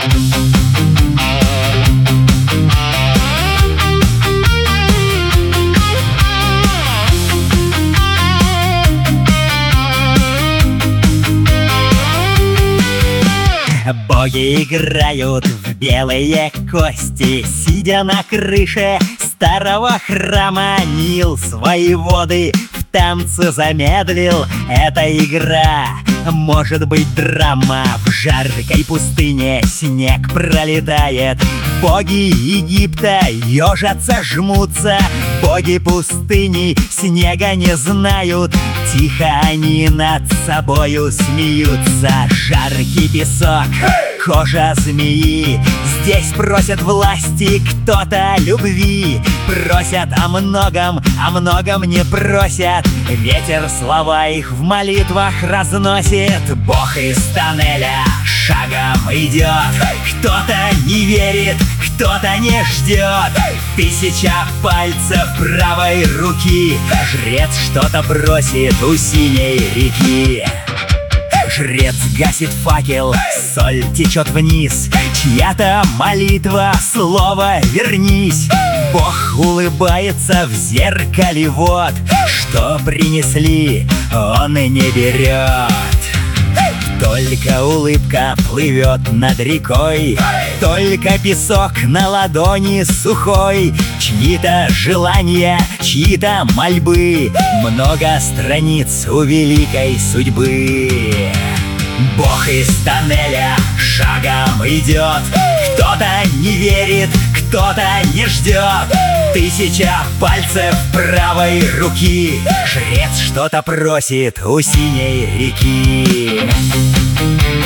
Боги играют в белые кости, сидя на крыше старого храма. Нил свои воды в танце замедлил. Эта игра может быть драма. В жаркой пустыне снег пролетает. Боги Египта ежатся, жмутся. Боги пустыни снега не знают. Тихо они над собою смеются. Жаркий песок, кожа змеи. Здесь просят власти, кто-то любви. Просят о многом не просят. Ветер слова их в молитвах разносит. Бог из тоннеля шагом идет. Кто-то не верит, кто-то не ждет. 1000 пальцев правой руки. Жрец что-то просит у синей реки. Жрец гасит факел, соль течет вниз. Чья-то молитва, слово «вернись». Бог улыбается в зеркале, вот что принесли, он и не берет. Только улыбка плывет над рекой, только песок на ладони сухой. Чьи-то желания, чьи-то мольбы, много страниц у великой судьбы. Бог из тоннеля шагом идет. Кто-то не верит, кто-то не ждет. 1000 пальцев правой руки. Жрец что-то просит у синей реки.